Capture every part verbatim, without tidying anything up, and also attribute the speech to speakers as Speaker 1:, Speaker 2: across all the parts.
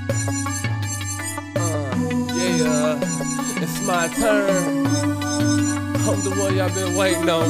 Speaker 1: Yeah, it's my turn. I'm the one y'all been waiting on,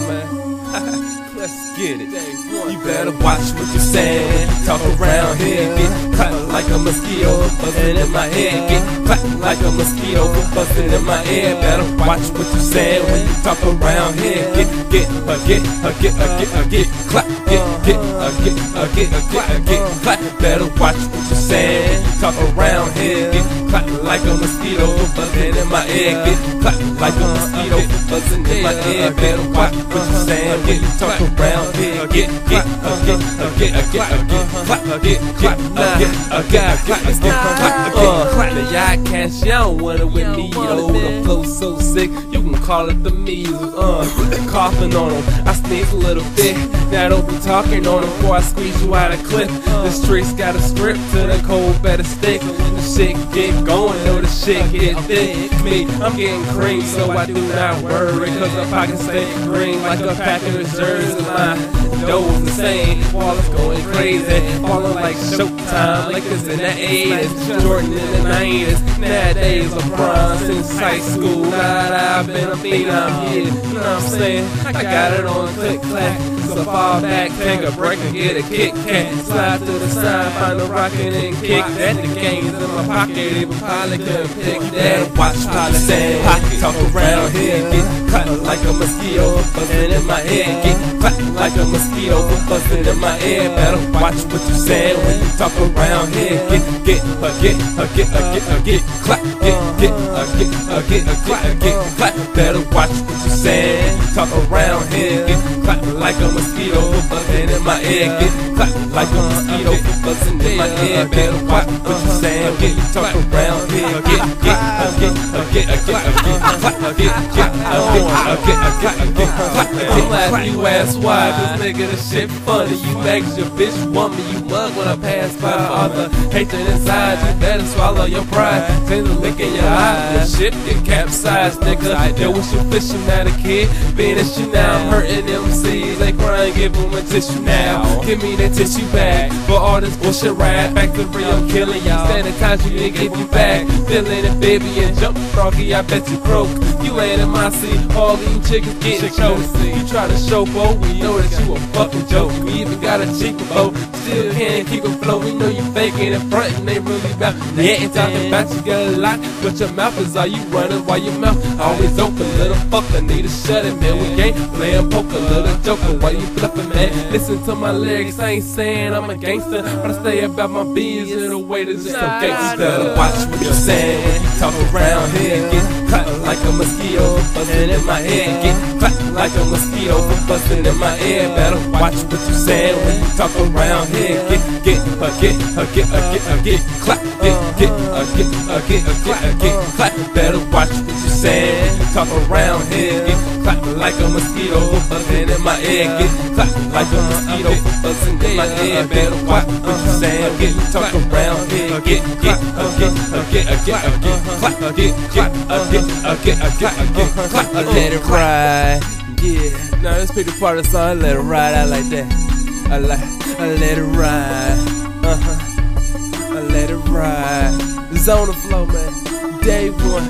Speaker 1: man. Let's get it.
Speaker 2: You better watch what you saying. Talk around here, get caught like a mosquito, buzzing in my head. Get caught like a mosquito, buzzing in my ear. Better watch what you saying when you talk around here. Get, get, uh, get, uh, get, uh, get, uh, get, clap, get, get, uh, get, uh, get, uh, get, uh, get, clap. Better watch what you saying. Talk around here, get caught like a mosquito, buzzing in my ear. Get caught like a mosquito, buzzing in my ear. Better watch what you saying when you talk around here. Get, get, uh, get, uh, get, uh, get, uh, get, clap, uh, get, get, uh, get, uh, get, uh, get, uh, get, clap, uh, get, clap.
Speaker 1: The y'all cash, y'all don't want it with me, yo. The flow so sick, you can call it the measles. Uh, coughing on them, I sneeze a little bit. Now don't be talking on them before I squeeze you out of clip. The streets got a script to the cold better stick. When the shit get going, know the shit get thick. Me, I'm getting cream, so I do not worry, cause the pockets stay green like a pack of reserves. My dough's insane, Wallace going crazy, falling like Showtime, Lakers in the eighties, Jordan in the nineties. Nowadays LeBron since high school, God, I've been a phenom, yeah, you know what I'm saying? I got it on click clack, so fall back, take a break and get a Kit Kat, slide to the side, find a rocket and kick that. The game's in my pocket, even probably couldn't pick that.
Speaker 2: Watch what you saying, talk around here, get caught like a mosquito, buzzing in my head. Get caught like a mosquito, buzzing in my ear. Better watch what you saying when you talk around here. Get, get, uh, get, uh, get, uh, get, uh, get, clap, get, get, uh, get, uh, get, uh, get, uh, get, clap. Better watch what you saying. Talk around here, get caught like a mosquito, buzzing in my ear. Get caught like a mosquito, buzzing in my ear. Better watch what you saying. Get talk around here, get, get, uh, get, uh, get, uh, get, uh, get, clap, uh, get, get, uh, get, uh, get, uh, get, uh, get, clap, uh, get.
Speaker 1: I'm laughing, you ask why, this nigga, this shit funny. You ask your bitch, woman, you mug when I pass by. All the hatred inside, you better swallow your pride. Take the lick in your eye, your shit get capsized, nigga. Yo, what's you fishing at a kid? Being at you now, I'm hurting M Cs. They crying, give them a tissue now. Give me that tissue bag for all this bullshit rap. Back to real, I'm killing you. Sanitize you and give you back. Feeling it, baby, and jump froggy, I bet you broke. You ain't in my seat, all these chickens getting choked. You try to show both, we know that you a fucking joke. You even got a cheek boat, still can't keep it flow. We know you faking and frontin', ain't really about nothing. Talking about you got a lot, but your mouth is all you running while your mouth always open. Little fucker, need to shut it, man. We ain't playing poker, little joker. Why you bluffing, man? Listen to my lyrics, I ain't saying I'm a gangster, but I say about my bees in a way that's just so gangster.
Speaker 2: Better watch what you saying when you talk around here. Get caught like a mosquito, buzzing in my head. Get caught like a mosquito, buzzing in my ear. Better watch what you saying when you talk around here. Get, get, uh, get, uh, get, uh, get, uh, get, clap, get, get, uh, get, uh, get, uh, get, uh, get, clap. Better watch what you saying when you talk around here. Get caught like a mosquito, buzzing in my ear. Get caught like a mosquito, buzzing in my ear. Better watch what you saying. Get talk around here. Get, get, uh, get, uh, get, uh, get, uh, get, clap, uh, get, get, uh, get, uh, get, uh, get, uh, get, clap, uh,
Speaker 1: Let it ride, yeah. Now let's pick the part of the song. Let it ride, I like that. I like, I let it ride. Uh huh. I let it ride. Zone of flow, man. Day one.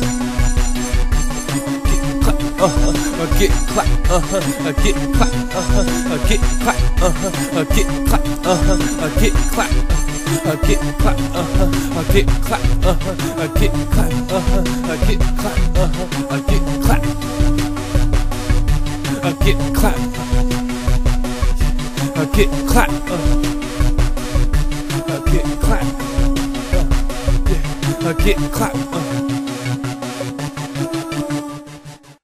Speaker 1: Get clap, uh huh. Uh, get clap, uh huh. Uh, get clap, uh huh. Uh, get clap, uh huh. Uh, get clap, uh huh. Uh, get clap. I get clap, uh huh. I get clap, uh huh. I get clap, uh huh. I get clap, uh huh. I get clap. I get clap. I get clap. Uh. I get clap. Uh. Yeah. I get clap. Uh.